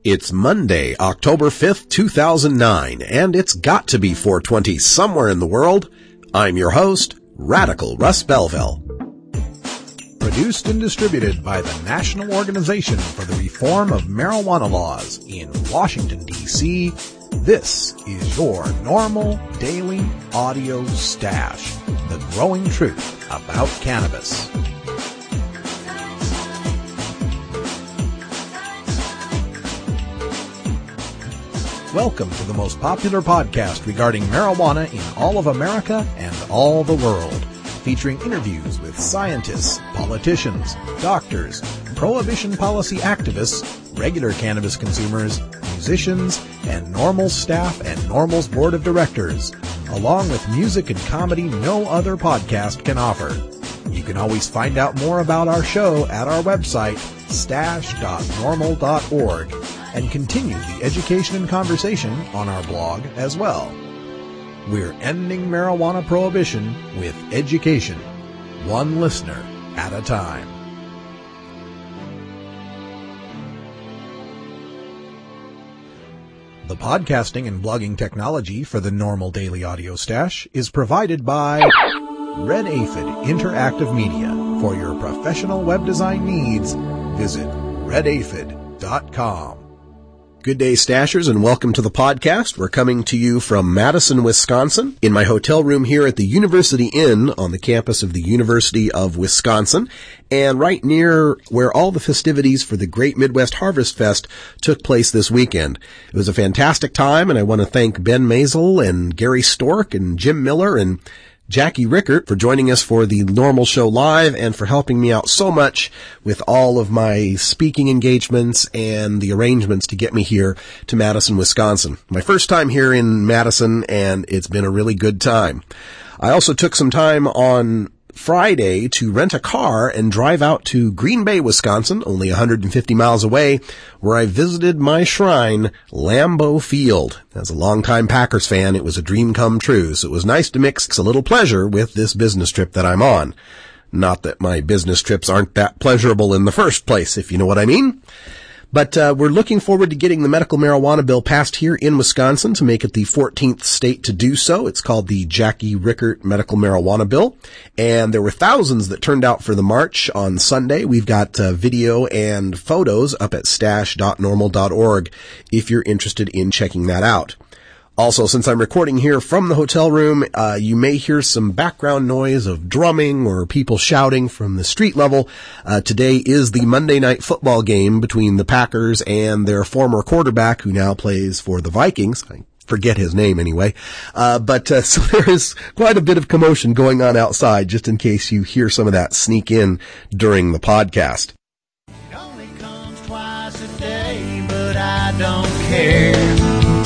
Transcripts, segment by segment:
It's Monday, October 5th, 2009, and it's got to be 420 somewhere in the world. I'm your host, Radical Russ Belville. Produced and distributed by the National Organization for the Reform of Marijuana Laws in Washington, D.C., this is your normal daily audio stash, the growing truth about cannabis. Welcome to the most popular podcast regarding marijuana in all of America and all the world, featuring interviews with scientists, politicians, doctors, prohibition policy activists, regular cannabis consumers, musicians, and NORML staff and NORML's board of directors, along with music and comedy no other podcast can offer. You can always find out more about our show at our website, stash.norml.org, and continue the education and conversation on our blog as well. We're ending marijuana prohibition with education, one listener at a time. The podcasting and blogging technology for the NORML Daily Audio Stash is provided by Red Aphid Interactive Media. For your professional web design needs, visit redaphid.com. Good day, Stashers, and welcome to the podcast. We're coming to you from Madison, Wisconsin, in my hotel room here at the University Inn on the campus of the University of Wisconsin, and right near where all the festivities for the Great Midwest Harvest Fest took place this weekend. It was a fantastic time, and I want to thank Ben Mazel and Gary Stork and Jim Miller and Jackie Rickert for joining us for the NORML Show Live and for helping me out so much with all of my speaking engagements and the arrangements to get me here to Madison, Wisconsin. My first time here in Madison, and it's been a really good time. I also took some time on Friday to rent a car and drive out to Green Bay, Wisconsin, only 150 miles away, where I visited my shrine, Lambeau Field. As a longtime Packers fan, it was a dream come true, so it was nice to mix a little pleasure with this business trip that I'm on. Not that my business trips aren't that pleasurable in the first place, if you know what I mean. But we're looking forward to getting the medical marijuana bill passed here in Wisconsin to make it the 14th state to do so. It's called the Jackie Rickert Medical Marijuana Bill. And there were thousands that turned out for the march on Sunday. We've got video and photos up at stash.norml.org if you're interested in checking that out. Also, since I'm recording here from the hotel room, you may hear some background noise of drumming or people shouting from the street level. Today is the Monday Night Football game between the Packers and their former quarterback, who now plays for the Vikings. I forget his name anyway. So there is quite a bit of commotion going on outside, just in case you hear some of that sneak in during the podcast. It only comes twice a day, but I don't care.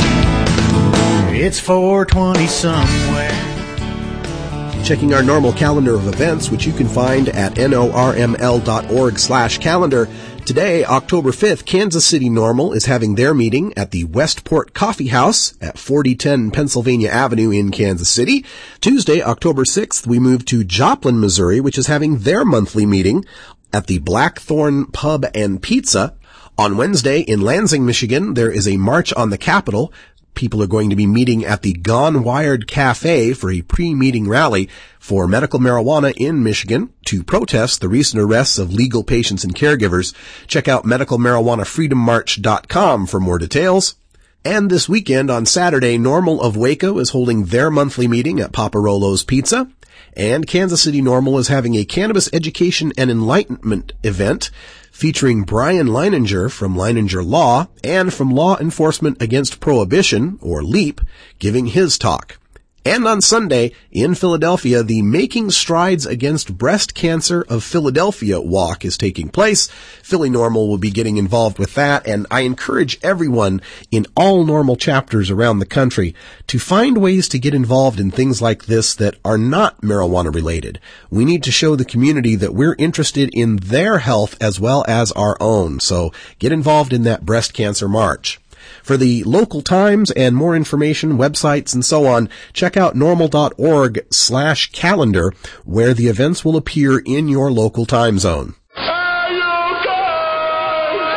It's 420 somewhere. Checking our NORML calendar of events, which you can find at norml.org/calendar. Today, October 5th, Kansas City NORML is having their meeting at the Westport Coffee House at 4010 Pennsylvania Avenue in Kansas City. Tuesday, October 6th, we move to Joplin, Missouri, which is having their monthly meeting at the Blackthorn Pub and Pizza. On Wednesday, in Lansing, Michigan, there is a March on the Capitol. People are going to be meeting at the Gone Wired Cafe for a pre-meeting rally for medical marijuana in Michigan to protest the recent arrests of legal patients and caregivers. Check out medicalmarijuanafreedommarch.com for more details. And this weekend on Saturday, NORML of Waco is holding their monthly meeting at Paparolo's Pizza. And Kansas City NORML is having a cannabis education and enlightenment event featuring Brian Leininger from Leininger Law and from Law Enforcement Against Prohibition, or LEAP, giving his talk. And on Sunday, in Philadelphia, the Making Strides Against Breast Cancer of Philadelphia walk is taking place. Philly NORML will be getting involved with that, and I encourage everyone in all NORML chapters around the country to find ways to get involved in things like this that are not marijuana related. We need to show the community that we're interested in their health as well as our own, so get involved in that breast cancer march. For the local times and more information, websites, and so on, check out norml.org/calendar, where the events will appear in your local time zone.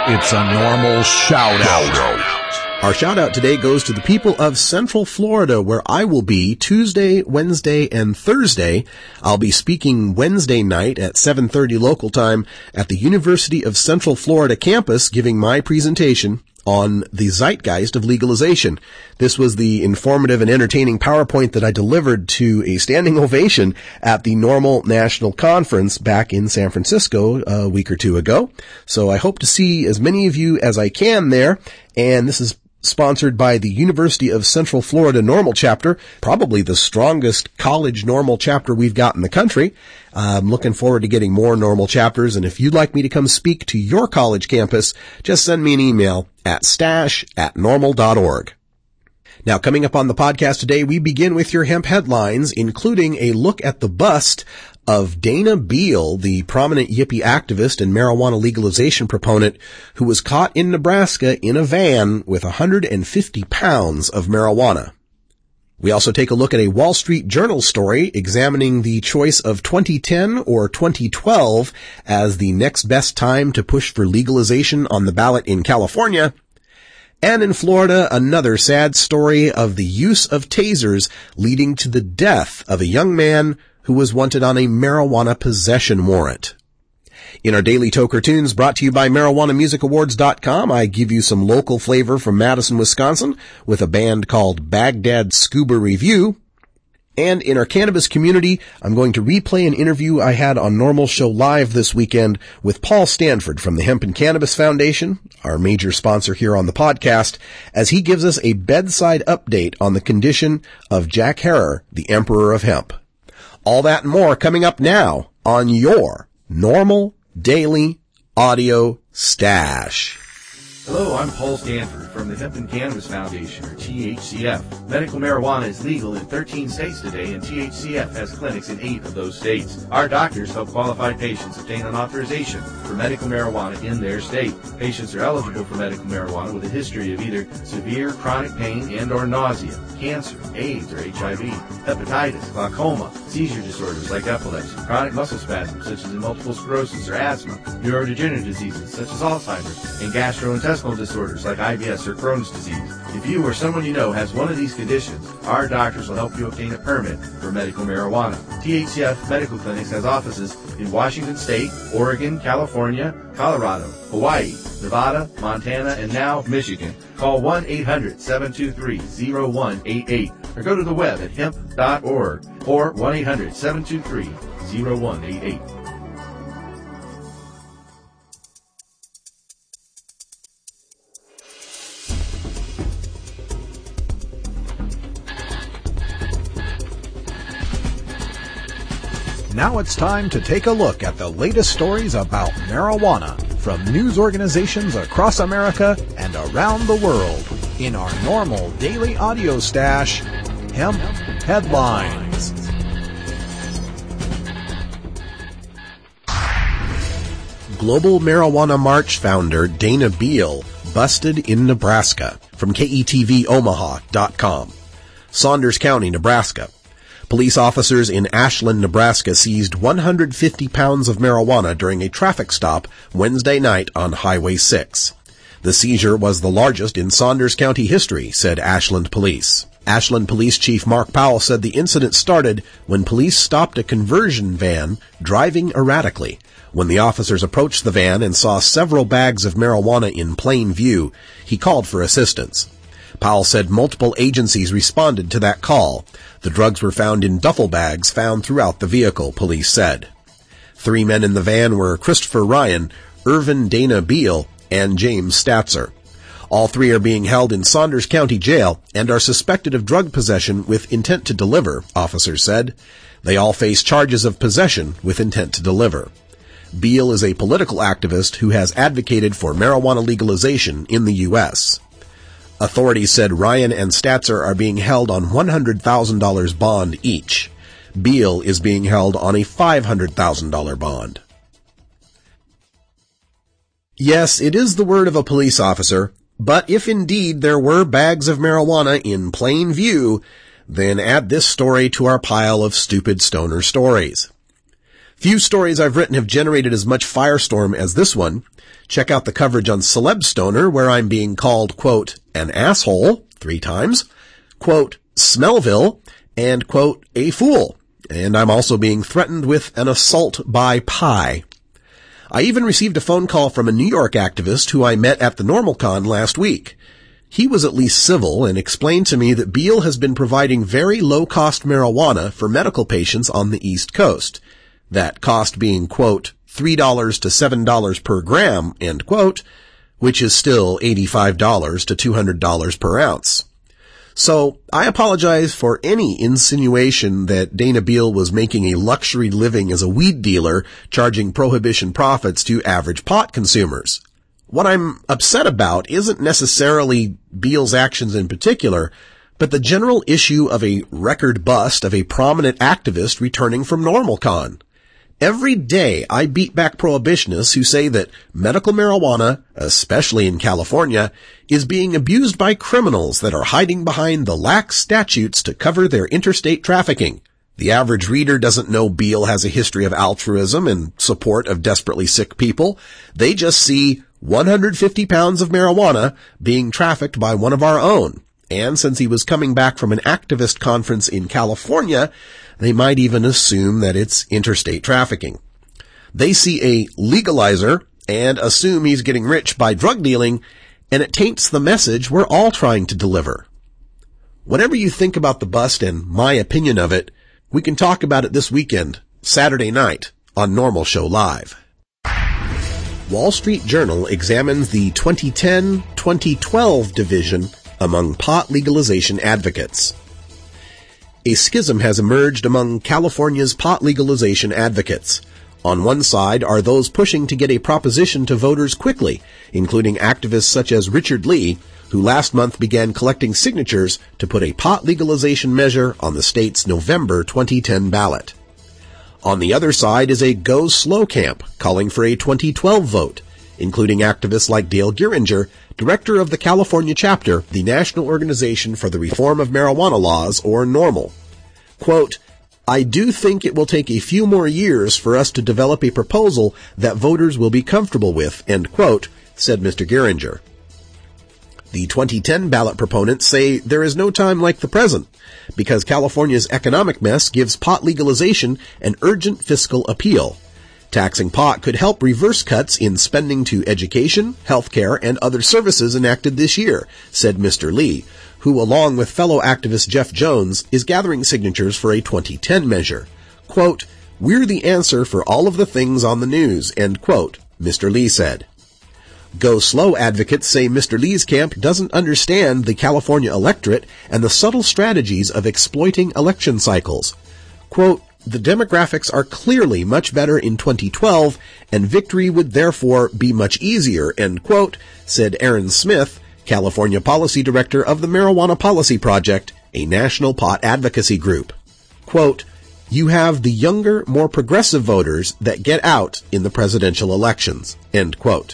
It's a normal shout-out. Our shout-out today goes to the people of Central Florida, where I will be Tuesday, Wednesday, and Thursday. I'll be speaking Wednesday night at 7:30 local time at the University of Central Florida campus, giving my presentation on the zeitgeist of legalization. This was the informative and entertaining PowerPoint that I delivered to a standing ovation at the Normal National Conference back in San Francisco a week or two ago. So I hope to see as many of you as I can there. And this is sponsored by the University of Central Florida Normal Chapter, probably the strongest college normal chapter we've got in the country. I'm looking forward to getting more normal chapters, and if you'd like me to come speak to your college campus, just send me an email at stash@normal.org. Now, coming up on the podcast today, we begin with your hemp headlines, including a look at the bust of Dana Beal, the prominent Yippie activist and marijuana legalization proponent who was caught in Nebraska in a van with 150 pounds of marijuana. We also take a look at a Wall Street Journal story examining the choice of 2010 or 2012 as the next best time to push for legalization on the ballot in California. And in Florida, another sad story of the use of tasers leading to the death of a young man who was wanted on a marijuana possession warrant. In our daily Toker Tunes brought to you by MarijuanaMusicAwards.com, I give you some local flavor from Madison, Wisconsin with a band called Baghdad Scuba Review. And in our cannabis community, I'm going to replay an interview I had on Normal Show Live this weekend with Paul Stanford from the Hemp and Cannabis Foundation, our major sponsor here on the podcast, as he gives us a bedside update on the condition of Jack Herer, the Emperor of Hemp. All that and more coming up now on your Normal Daily Audio Stash. Hello, I'm Paul Stanford from the Hemp and Cannabis Foundation, or THCF. Medical marijuana is legal in 13 states today, and THCF has clinics in 8 of those states. Our doctors help qualified patients obtain an authorization for medical marijuana in their state. Patients are eligible for medical marijuana with a history of either severe chronic pain and or nausea, cancer, AIDS or HIV, hepatitis, glaucoma, seizure disorders like epilepsy, chronic muscle spasms such as multiple sclerosis or asthma, neurodegenerative diseases such as Alzheimer's, and gastrointestinal disorders like IBS or Crohn's disease. If you or someone you know has one of these conditions, our doctors will help you obtain a permit for medical marijuana. THCF Medical Clinics has offices in Washington State, Oregon, California, Colorado, Hawaii, Nevada, Montana, and now Michigan. Call 1-800-723-0188 or go to the web at hemp.org or 1-800-723-0188. Now it's time to take a look at the latest stories about marijuana from news organizations across America and around the world in our normal daily audio stash, Hemp Headlines. Global Marijuana March founder Dana Beal busted in Nebraska, from KETVOmaha.com. Saunders County, Nebraska. Police officers in Ashland, Nebraska seized 150 pounds of marijuana during a traffic stop Wednesday night on Highway 6. The seizure was the largest in Saunders County history, said Ashland Police. Ashland Police Chief Mark Powell said the incident started when police stopped a conversion van driving erratically. When the officers approached the van and saw several bags of marijuana in plain view, he called for assistance. Powell said multiple agencies responded to that call. The drugs were found in duffel bags found throughout the vehicle, police said. 3 men in the van were Christopher Ryan, Irvin Dana Beal, and James Statzer. All 3 are being held in Saunders County Jail and are suspected of drug possession with intent to deliver, officers said. They all face charges of possession with intent to deliver. Beal is a political activist who has advocated for marijuana legalization in the U.S. Authorities said Ryan and Statzer are being held on $100,000 bond each. Beal is being held on a $500,000 bond. Yes, it is the word of a police officer, but if indeed there were bags of marijuana in plain view, then add this story to our pile of stupid stoner stories. Few stories I've written have generated as much firestorm as this one. Check out the coverage on Celeb Stoner, where I'm being called, quote, an asshole 3 times, quote, Smellville, and, quote, a fool. And I'm also being threatened with an assault by Pi. I even received a phone call from a New York activist who I met at the NormalCon last week. He was at least civil and explained to me that Beale has been providing very low-cost marijuana for medical patients on the East Coast. That cost being, quote, $3 to $7 per gram, end quote, which is still $85 to $200 per ounce. So I apologize for any insinuation that Dana Beale was making a luxury living as a weed dealer, charging prohibition profits to average pot consumers. What I'm upset about isn't necessarily Beale's actions in particular, but the general issue of a record bust of a prominent activist returning from NormalCon. Every day I beat back prohibitionists who say that medical marijuana, especially in California, is being abused by criminals that are hiding behind the lax statutes to cover their interstate trafficking. The average reader doesn't know Beale has a history of altruism and support of desperately sick people. They just see 150 pounds of marijuana being trafficked by one of our own. And since he was coming back from an activist conference in California, they might even assume that it's interstate trafficking. They see a legalizer and assume he's getting rich by drug dealing, and it taints the message we're all trying to deliver. Whatever you think about the bust and my opinion of it, we can talk about it this weekend, Saturday night, on Normal Show Live. Wall Street Journal examines the 2010-2012 division among pot legalization advocates. A schism has emerged among California's pot legalization advocates. On one side are those pushing to get a proposition to voters quickly, including activists such as Richard Lee, who last month began collecting signatures to put a pot legalization measure on the state's November 2010 ballot. On the other side is a Go Slow camp calling for a 2012 vote, including activists like Dale Geringer, director of the California chapter, the National Organization for the Reform of Marijuana Laws, or NORML. Quote, I do think it will take a few more years for us to develop a proposal that voters will be comfortable with, end quote, said Mr. Geringer. The 2010 ballot proponents say there is no time like the present, because California's economic mess gives pot legalization an urgent fiscal appeal. Taxing pot could help reverse cuts in spending to education, healthcare, and other services enacted this year, said Mr. Lee, who, along with fellow activist Jeff Jones, is gathering signatures for a 2010 measure. Quote, we're the answer for all of the things on the news, end quote, Mr. Lee said. Go Slow advocates say Mr. Lee's camp doesn't understand the California electorate and the subtle strategies of exploiting election cycles. Quote, the demographics are clearly much better in 2012, and victory would therefore be much easier, end quote, said Aaron Smith, California Policy Director of the Marijuana Policy Project, a national pot advocacy group. Quote, you have the younger, more progressive voters that get out in the presidential elections, end quote.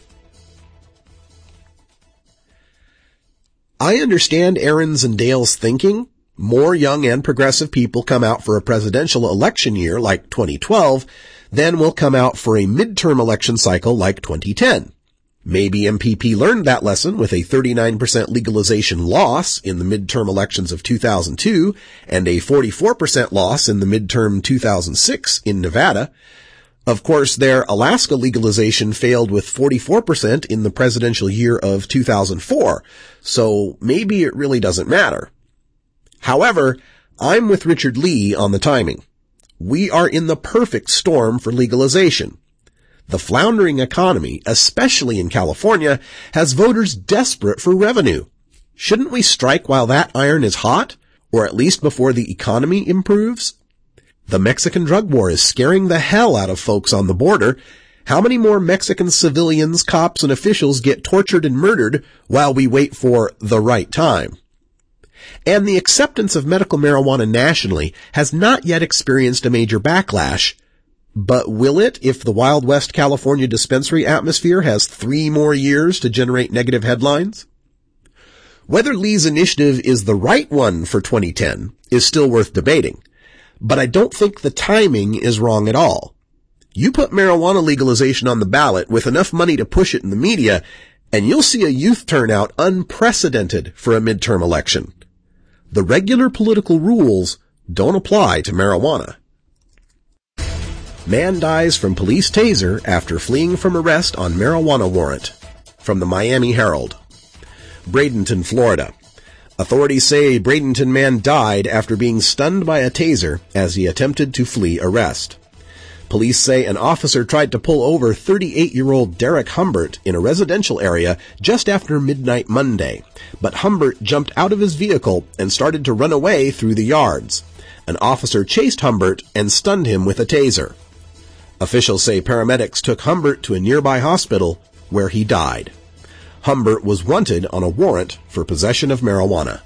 I understand Aaron's and Dale's thinking. More young and progressive people come out for a presidential election year like 2012 than will come out for a midterm election cycle like 2010. Maybe MPP learned that lesson with a 39% legalization loss in the midterm elections of 2002 and a 44% loss in the midterm 2006 in Nevada. Of course, their Alaska legalization failed with 44% in the presidential year of 2004, so maybe it really doesn't matter. However, I'm with Richard Lee on the timing. We are in the perfect storm for legalization. The floundering economy, especially in California, has voters desperate for revenue. Shouldn't we strike while that iron is hot, or at least before the economy improves? The Mexican drug war is scaring the hell out of folks on the border. How many more Mexican civilians, cops, and officials get tortured and murdered while we wait for the right time? And the acceptance of medical marijuana nationally has not yet experienced a major backlash. But will it if the Wild West California dispensary atmosphere has 3 more years to generate negative headlines? Whether Lee's initiative is the right one for 2010 is still worth debating. but I don't think the timing is wrong at all. You put marijuana legalization on the ballot with enough money to push it in the media, and you'll see a youth turnout unprecedented for a midterm election. The regular political rules don't apply to marijuana. Man dies from police taser after fleeing from arrest on marijuana warrant. From the Miami Herald. Bradenton, Florida. Authorities say a Bradenton man died after being stunned by a taser as he attempted to flee arrest. Police say an officer tried to pull over 38-year-old Derek Humbert in a residential area just after midnight Monday, but Humbert jumped out of his vehicle and started to run away through the yards. An officer chased Humbert and stunned him with a taser. Officials say paramedics took Humbert to a nearby hospital where he died. Humbert was wanted on a warrant for possession of marijuana.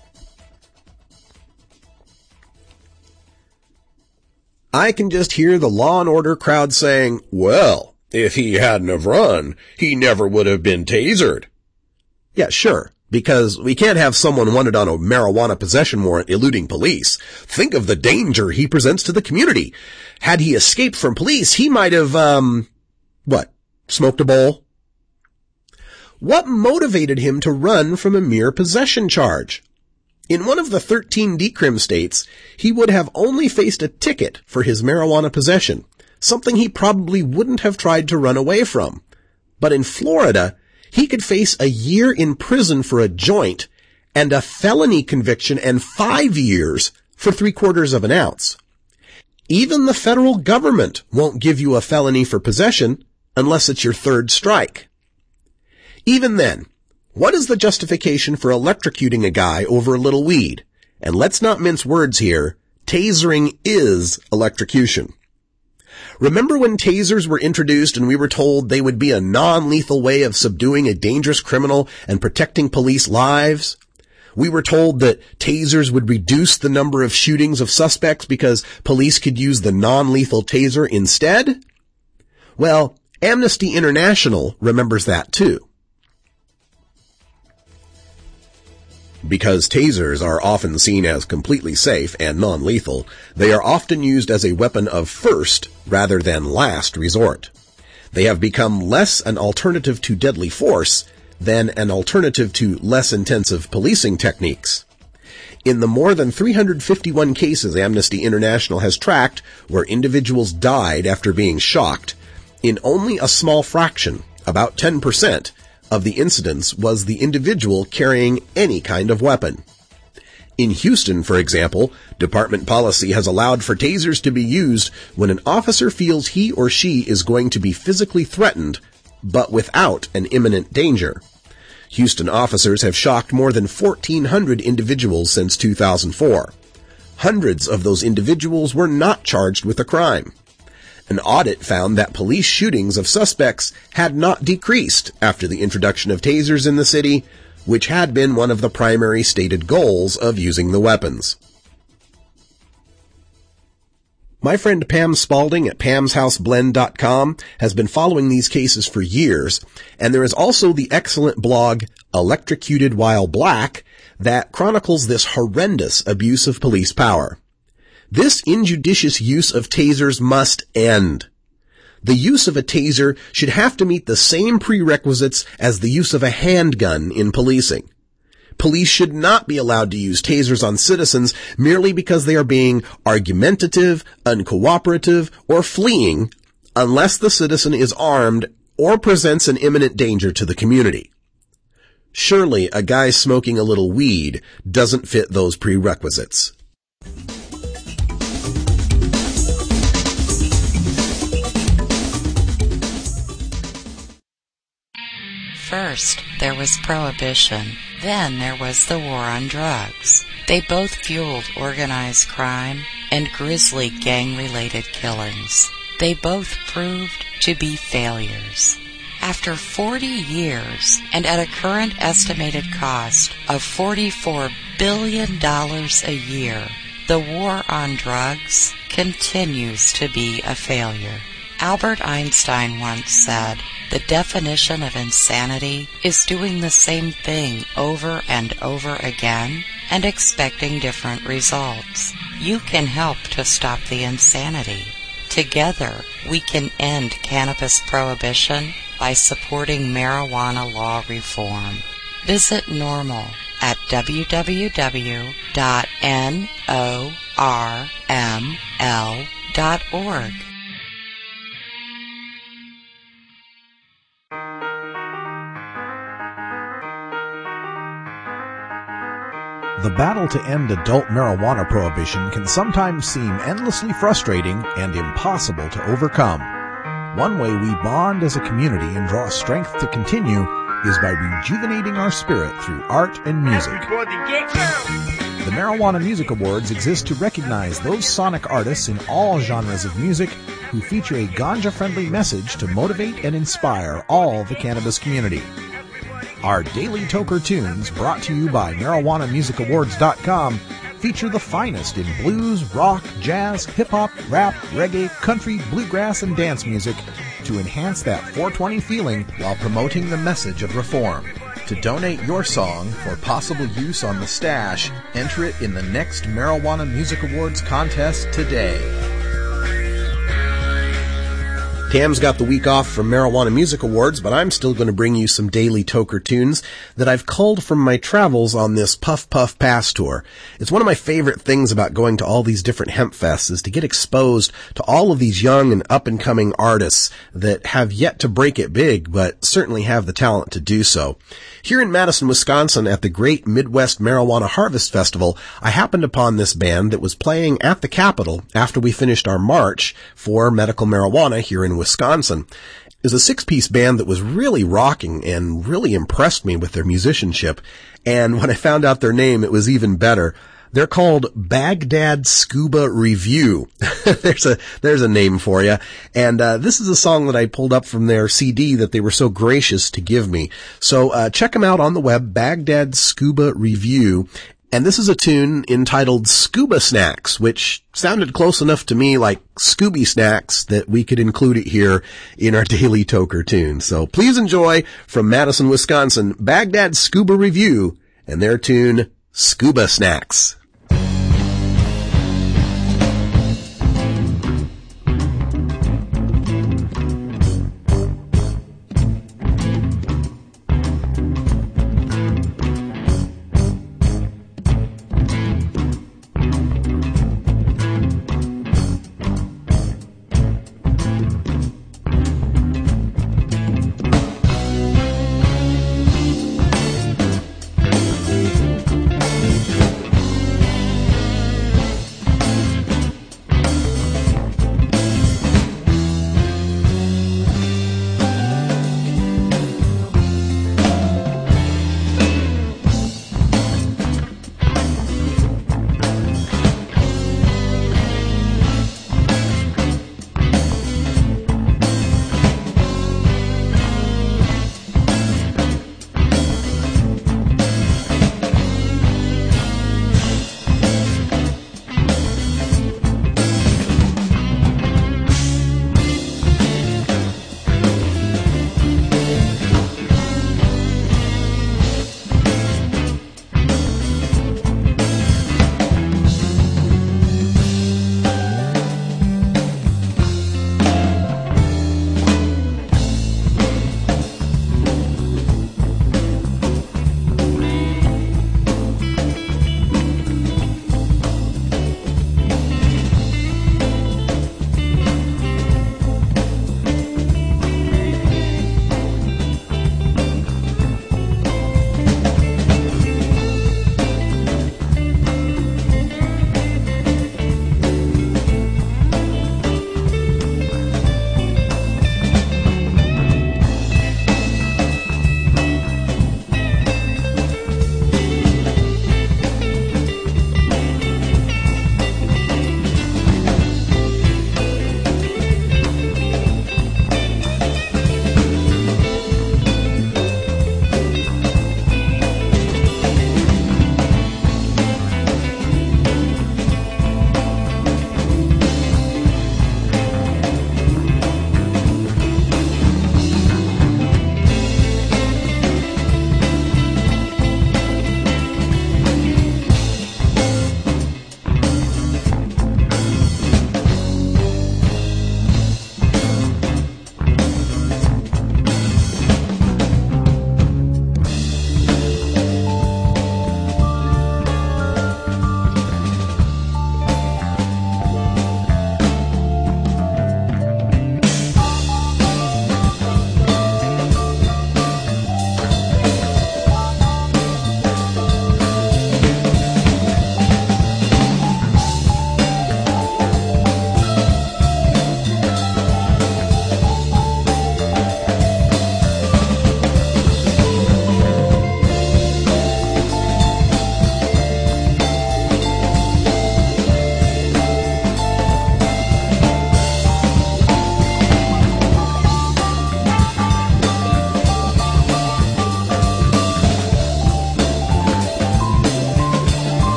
I can just hear the Law and Order crowd saying, well, if he hadn't have run, he never would have been tasered. Yeah, sure, because we can't have someone wanted on a marijuana possession warrant eluding police. Think of the danger he presents to the community. Had he escaped from police, he might have, smoked a bowl? What motivated him to run from a mere possession charge? In one of the 13 decrim states, he would have only faced a ticket for his marijuana possession, something he probably wouldn't have tried to run away from. But in Florida, he could face a year in prison for a joint and a felony conviction and 5 years for 3/4 of an ounce. Even the federal government won't give you a felony for possession unless it's your third strike. Even then, what is the justification for electrocuting a guy over a little weed? And let's not mince words here. Tasering is electrocution. Remember when tasers were introduced and we were told they would be a non-lethal way of subduing a dangerous criminal and protecting police lives? We were told that tasers would reduce the number of shootings of suspects because police could use the non-lethal taser instead? Well, Amnesty International remembers that too. Because tasers are often seen as completely safe and non-lethal, they are often used as a weapon of first rather than last resort. They have become less an alternative to deadly force than an alternative to less intensive policing techniques. In the more than 351 cases Amnesty International has tracked where individuals died after being shocked, in only a small fraction, about 10%, of the incidents was the individual carrying any kind of weapon. In Houston, for example, department policy has allowed for tasers to be used when an officer feels he or she is going to be physically threatened, but without an imminent danger. Houston officers have shocked more than 1,400 individuals since 2004. Hundreds of those individuals were not charged with a crime. An audit found that police shootings of suspects had not decreased after the introduction of tasers in the city, which had been one of the primary stated goals of using the weapons. My friend Pam Spalding at pamshouseblend.com has been following these cases for years, and there is also the excellent blog Electrocuted While Black that chronicles this horrendous abuse of police power. This injudicious use of tasers must end. The use of a taser should have to meet the same prerequisites as the use of a handgun in policing. Police should not be allowed to use tasers on citizens merely because they are being argumentative, uncooperative, or fleeing, unless the citizen is armed or presents an imminent danger to the community. Surely a guy smoking a little weed doesn't fit those prerequisites. First, there was Prohibition. Then there was the war on drugs. They both fueled organized crime and grisly gang-related killings. They both proved to be failures. After 40 years, and at a current estimated cost of $44 billion a year, the war on drugs continues to be a failure. Albert Einstein once said, "The definition of insanity is doing the same thing over and over again and expecting different results." you can help to stop the insanity. Together, we can end cannabis prohibition by supporting marijuana law reform. Visit NORML at www.norml.org. The battle to end adult marijuana prohibition can sometimes seem endlessly frustrating and impossible to overcome. One way we bond as a community and draw strength to continue is by rejuvenating our spirit through art and music. The Marijuana Music Awards exist to recognize those sonic artists in all genres of music who feature a ganja-friendly message to motivate and inspire all the cannabis community. Our Daily Toker Tunes, brought to you by MarijuanaMusicAwards.com, feature the finest in blues, rock, jazz, hip-hop, rap, reggae, country, bluegrass, and dance music to enhance that 420 feeling while promoting the message of reform. To donate your song for possible use on the stash, enter it in the next Marijuana Music Awards contest today. Tam's got the week off from Marijuana Music Awards, but I'm still going to bring you some Daily Toker tunes that I've culled from my travels on this Puff Puff Pass tour. It's one of my favorite things about going to all these different hemp fests is to get exposed to all of these young and up-and-coming artists that have yet to break it big, but certainly have the talent to do so. Here in Madison, Wisconsin, at the Great Midwest Marijuana Harvest Festival, I happened upon this band that was playing at the Capitol after we finished our march for medical marijuana here in Wisconsin. It was a six-piece band that was really rocking and really impressed me with their musicianship. And when I found out their name, it was even better. They're called Baghdad Scuba Review. There's a name for you. And this is a song that I pulled up from their CD that they were so gracious to give me. So check them out on the web, Baghdad Scuba Review. And this is a tune entitled Scuba Snacks, which sounded close enough to me like Scooby Snacks that we could include it here in our Daily Toker tune. So please enjoy from Madison, Wisconsin, Baghdad Scuba Review and their tune Scuba Snacks.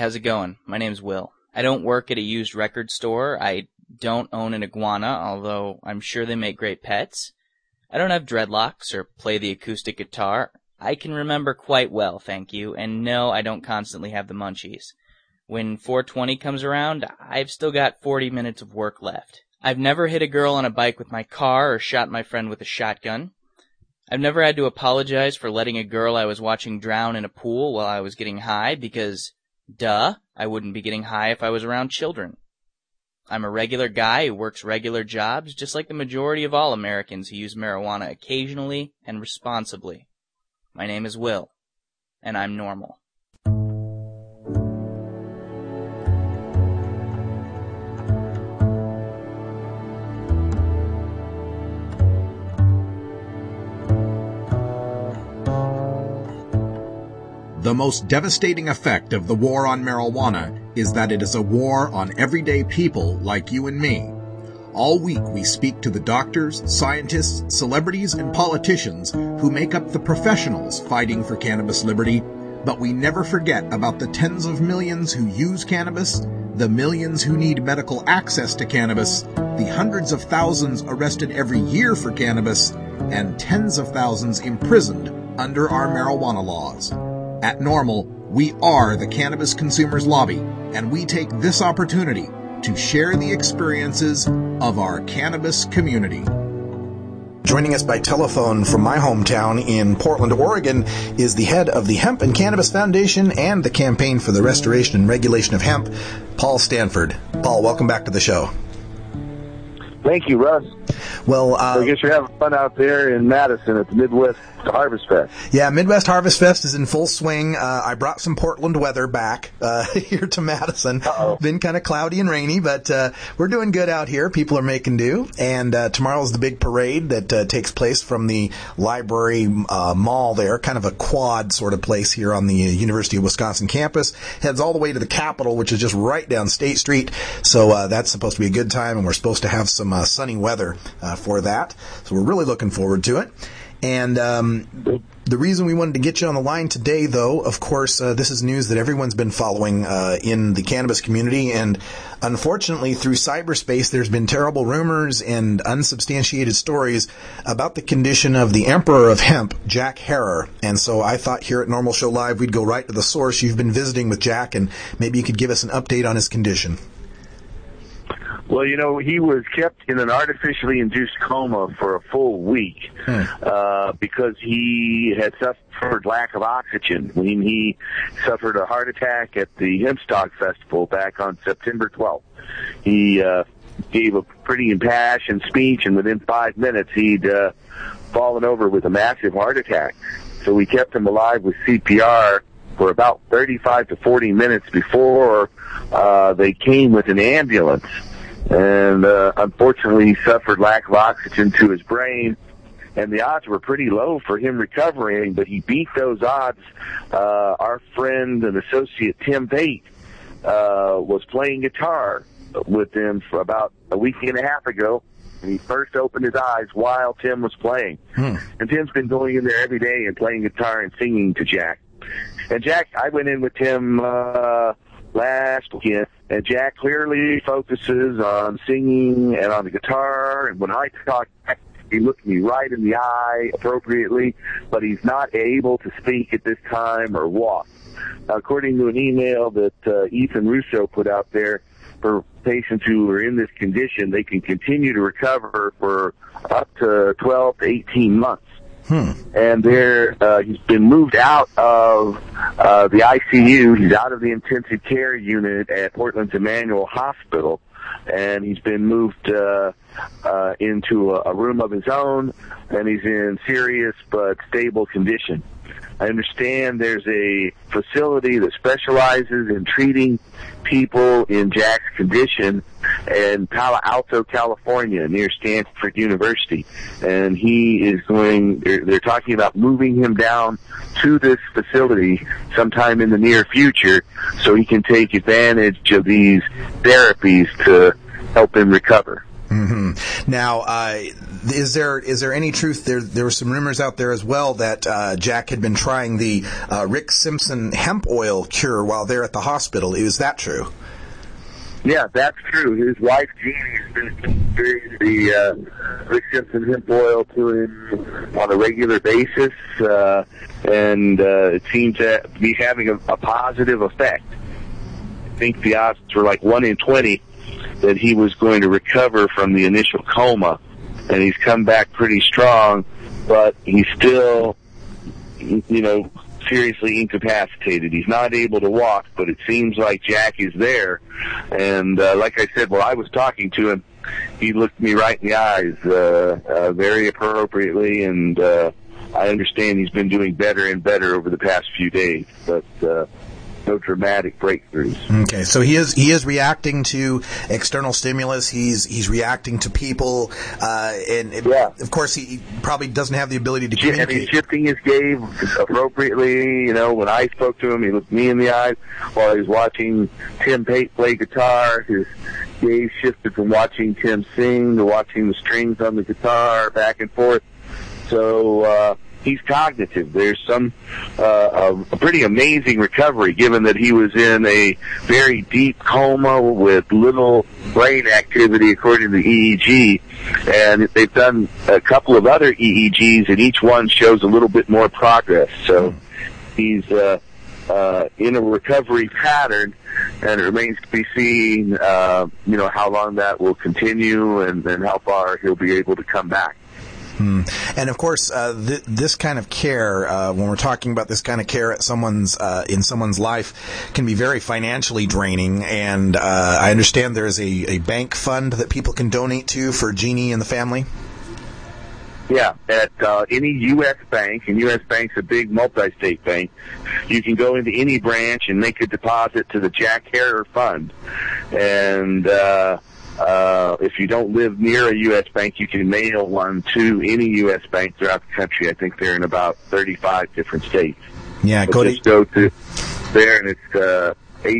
how's it going? My name's Will. I don't work at a used record store. I don't own an iguana, although I'm sure they make great pets. I don't have dreadlocks or play the acoustic guitar. I can remember quite well, thank you, and no, I don't constantly have the munchies. When 420 comes around, I've still got 40 minutes of work left. I've never hit a girl on a bike with my car or shot my friend with a shotgun. I've never had to apologize for letting a girl I was watching drown in a pool while I was getting high because, duh, I wouldn't be getting high if I was around children. I'm a regular guy who works regular jobs, just like the majority of all Americans who use marijuana occasionally and responsibly. My name is Will, and I'm normal. The most devastating effect of the war on marijuana is that it is a war on everyday people like you and me. All week we speak to the doctors, scientists, celebrities, and politicians who make up the professionals fighting for cannabis liberty, but we never forget about the tens of millions who use cannabis, the millions who need medical access to cannabis, the hundreds of thousands arrested every year for cannabis, and tens of thousands imprisoned under our marijuana laws. At NORML, we are the Cannabis Consumers Lobby, and we take this opportunity to share the experiences of our cannabis community. Joining us by telephone from my hometown in Portland, Oregon, is the head of the Hemp and Cannabis Foundation and the Campaign for the Restoration and Regulation of Hemp, Paul Stanford. Paul, welcome back to the show. Thank you, Russ. Well, I guess you're having fun out there in Madison at the Midwest Harvest Fest. Yeah, Midwest Harvest Fest is in full swing. I brought some Portland weather back here to Madison. Uh-oh. Been kind of cloudy and rainy, but we're doing good out here. People are making do. And tomorrow's the big parade that takes place from the library mall there, kind of a quad sort of place here on the University of Wisconsin campus. Heads all the way to the Capitol, which is just right down State Street. So that's supposed to be a good time, and we're supposed to have some sunny weather for that. So we're really looking forward to it. And the reason we wanted to get you on the line today, though, of course, this is news that everyone's been following in the cannabis community. And unfortunately, through cyberspace, there's been terrible rumors and unsubstantiated stories about the condition of the Emperor of Hemp, Jack Herer. And so I thought here at Normal Show Live, we'd go right to the source. You've been visiting with Jack, and maybe you could give us an update on his condition. Well, you know, he was kept in an artificially induced coma for a full week because he had suffered lack of oxygen when he suffered a heart attack at the Hempstock Festival back on September 12th. He gave a pretty impassioned speech, and within 5 minutes he'd fallen over with a massive heart attack. So we kept him alive with CPR for about 35 to 40 minutes before they came with an ambulance. And unfortunately, he suffered lack of oxygen to his brain, and the odds were pretty low for him recovering, but he beat those odds. Our friend and associate Tim Bate was playing guitar with him for about a week and a half ago, and he first opened his eyes while Tim was playing. And Tim's been going in there every day and playing guitar and singing to Jack. And Jack, I went in with Tim last weekend, and Jack clearly focuses on singing and on the guitar, and when I talk, he looks me right in the eye appropriately, but he's not able to speak at this time or walk. According to an email that Ethan Russo put out there, for patients who are in this condition, they can continue to recover for up to 12 to 18 months. And he's been moved out of the ICU. He's out of the intensive care unit at Portland's Emmanuel Hospital, and he's been moved into a room of his own, and he's in serious but stable condition. I understand there's a facility that specializes in treating people in Jack's condition in Palo Alto, California, near Stanford University. And they're talking about moving him down to this facility sometime in the near future so he can take advantage of these therapies to help him recover. Mm-hmm. Now, is there any truth? There were some rumors out there as well that Jack had been trying the Rick Simpson hemp oil cure while there at the hospital. Is that true? Yeah, that's true. His wife, Jeannie, has been administering the Rick Simpson hemp oil to him on a regular basis, and it seems to be having a positive effect. I think the odds were like 1 in 20 that he was going to recover from the initial coma, and he's come back pretty strong, but he's still, seriously incapacitated. He's not able to walk, but it seems like Jack is there. And like I said, while I was talking to him, he looked me right in the eyes very appropriately, and I understand he's been doing better and better over the past few days, but no dramatic breakthroughs. Okay, so he is reacting to external stimulus. He's reacting to people, and of course he probably doesn't have the ability to communicate. And he's shifting his gaze appropriately. When I spoke to him, he looked me in the eyes while he was watching Tim Pate play guitar. His gaze shifted from watching Tim sing to watching the strings on the guitar, back and forth. So he's cognitive. There's some a pretty amazing recovery, given that he was in a very deep coma with little brain activity, according to the EEG. And they've done a couple of other EEGs, and each one shows a little bit more progress. So he's in a recovery pattern, and it remains to be seen, how long that will continue and how far he'll be able to come back. And of course, this kind of care, when we're talking about this kind of care at in someone's life, can be very financially draining. And I understand there's a bank fund that people can donate to for Jeannie and the family. Yeah, at any U.S. bank, and U.S. Bank's a big multi-state bank, you can go into any branch and make a deposit to the Jack Herer Fund. And if you don't live near a U.S. bank, you can mail one to any U.S. bank throughout the country. I think they're in about 35 different states. Yeah, go to there, and it's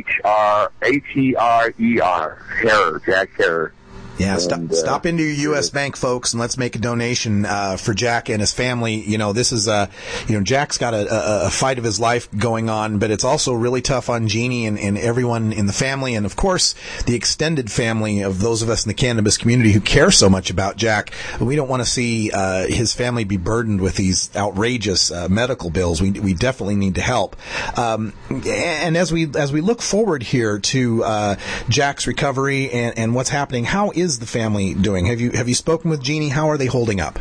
H-R-A-T-R-E-R, Herer, Jack Herer. Yeah, stop into your U.S. bank, folks, and let's make a donation for Jack and his family. This is Jack's got a fight of his life going on, but it's also really tough on Jeannie and everyone in the family, and of course the extended family of those of us in the cannabis community who care so much about Jack. We don't want to see his family be burdened with these outrageous medical bills. We definitely need to help. And as we look forward here to Jack's recovery and what's happening, how is the family doing? Have you spoken with Jeannie? How are they holding up?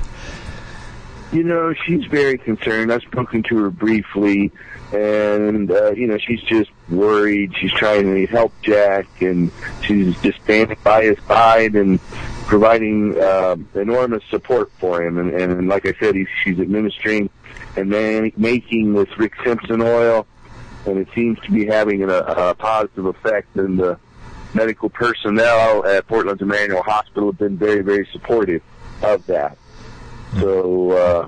She's very concerned. I've spoken to her briefly, and she's just worried. She's trying to help Jack, and she's just standing by his side and providing enormous support for him. And like I said, she's administering and then making this Rick Simpson oil, and it seems to be having a positive effect. And the medical personnel at Portland's Emmanuel Hospital have been very, very supportive of that. So,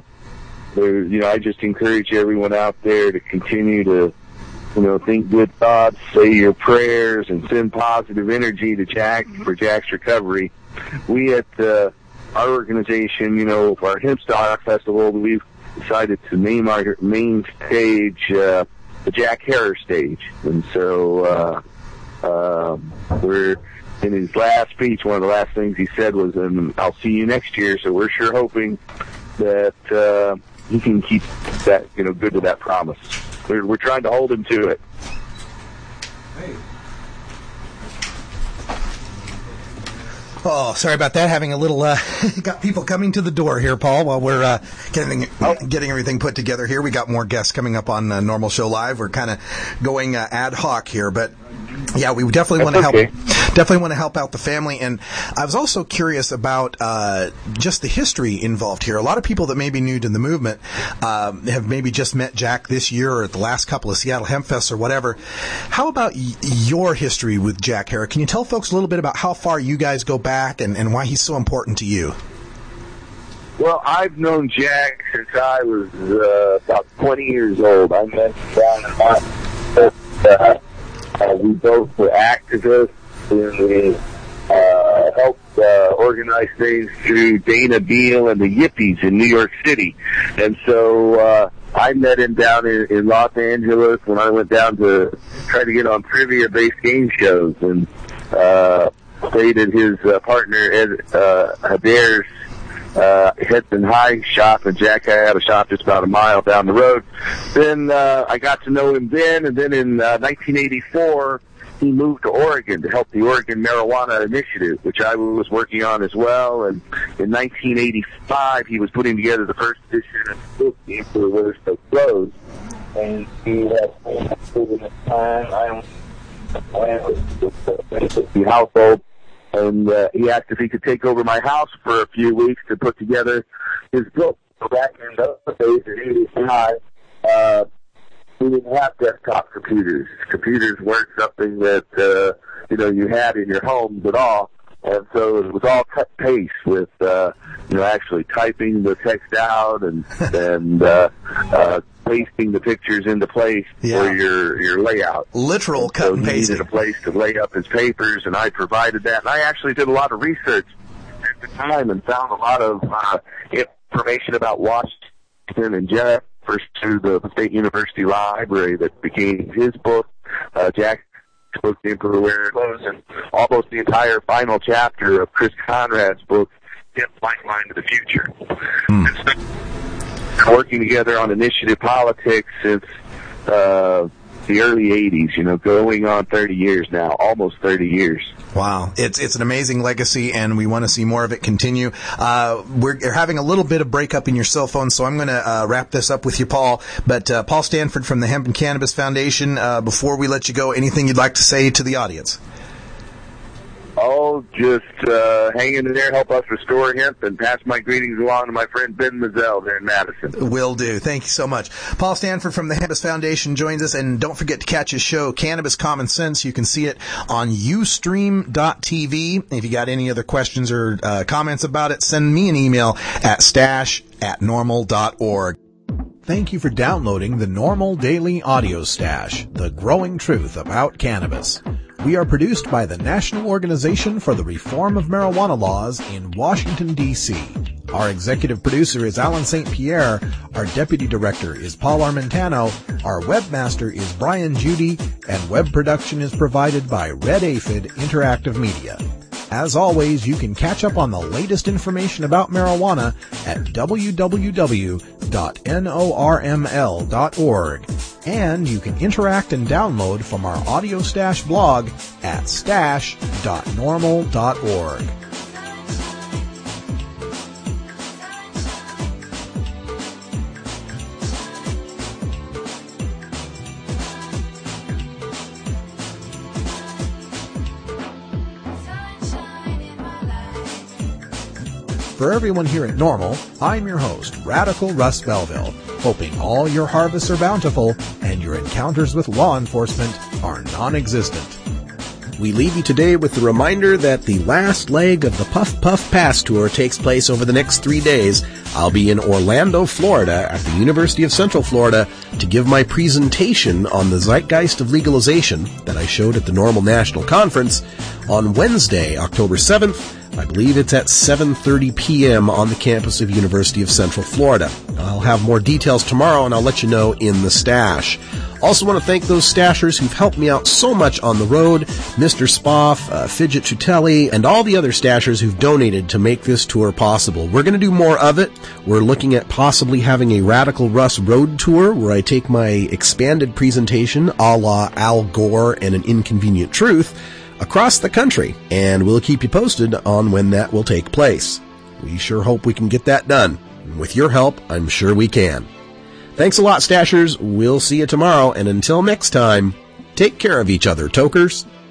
I just encourage everyone out there to continue to, think good thoughts, say your prayers, and send positive energy to Jack for Jack's recovery. We at our organization, for our Hempstock Festival, we've decided to name our main stage the Jack Herer stage. And so, we're in his last speech, one of the last things he said was, I'll see you next year. So we're sure hoping that he can keep that, good to that promise. We're trying to hold him to it. Hey. Oh, sorry about that. Having a little, got people coming to the door here, Paul, while we're getting everything put together here. We got more guests coming up on Normal Show Live. We're kind of going ad hoc here, but yeah, we definitely want to help. Definitely want to help out the family. And I was also curious about just the history involved here. A lot of people that may be new to the movement have maybe just met Jack this year or at the last couple of Seattle Hemp Fests or whatever. How about your history with Jack Herer? Can you tell folks a little bit about how far you guys go back and why he's so important to you? Well, I've known Jack since I was about 20 years old. I met him down in Mountain. We both were activists in the health organize things through Dana Beal and the Yippies in New York City. And so I met him down in Los Angeles when I went down to try to get on trivia-based game shows, and stayed at his partner Ed Adair's Hudson High shop, and Jack had a shop just about a mile down the road. Then I got to know him then, and then in 1984, he moved to Oregon to help the Oregon Marijuana Initiative, which I was working on as well. And in 1985, he was putting together the first edition of the book, The Emperor Wears No Clothes. And he had children at the time. I don't the household. And he asked if he could take over my house for a few weeks to put together his book. So back in those days, in 85, we didn't have desktop computers. Computers weren't something that you had in your homes at all, and so it was all cut paste with actually typing the text out and pasting the pictures into place for your layout. Literal cut and paste. He needed a place to lay up his papers, and I provided that. And I actually did a lot of research at the time and found a lot of information about Washington and Jeff. First to the State University Library that became his book, Jack's book, The Emperor Wears No Clothes, and almost the entire final chapter of Chris Conrad's book, Lifeline to the Future. Working together on initiative politics since the early 80s, going on 30 years now, almost 30 years. Wow. It's an amazing legacy, and we want to see more of it continue. We're having a little bit of breakup in your cell phone, so I'm going to wrap this up with you, Paul. But Paul Stanford from the Hemp and Cannabis Foundation, before we let you go, anything you'd like to say to the audience? Oh, just hang in there, help us restore hemp, and pass my greetings along to my friend Ben Mazzell there in Madison. Will do. Thank you so much. Paul Stanford from the Cannabis Foundation joins us, and don't forget to catch his show, Cannabis Common Sense. You can see it on Ustream.tv. If you got any other questions or comments about it, send me an email at stash@normal.org. Thank you for downloading the Normal Daily Audio Stash, the growing truth about cannabis. We are produced by the National Organization for the Reform of Marijuana Laws in Washington, D.C. Our executive producer is Alan St. Pierre. Our deputy director is Paul Armentano. Our webmaster is Brian Judy, and web production is provided by Red Aphid Interactive Media. As always, you can catch up on the latest information about marijuana at www.norml.org. And you can interact and download from our Audio Stash blog at stash.normal.org. For everyone here at Normal, I'm your host, Radical Russ Belville, hoping all your harvests are bountiful and your encounters with law enforcement are non-existent. We leave you today with the reminder that the last leg of the Puff Puff Pass Tour takes place over the next 3 days. I'll be in Orlando, Florida at the University of Central Florida to give my presentation on the zeitgeist of legalization that I showed at the Normal National Conference on Wednesday, October 7th. I believe it's at 7:30 p.m. on the campus of University of Central Florida. I'll have more details tomorrow, and I'll let you know in the stash. Also want to thank those stashers who've helped me out so much on the road, Mr. Spoff, Fidget Chutelli, and all the other stashers who've donated to make this tour possible. We're going to do more of it. We're looking at possibly having a Radical Russ road tour where I take my expanded presentation a la Al Gore and An Inconvenient Truth across the country, and we'll keep you posted on when that will take place. We sure hope we can get that done. And with your help, I'm sure we can. Thanks a lot, Stashers. We'll see you tomorrow, and until next time, take care of each other, tokers.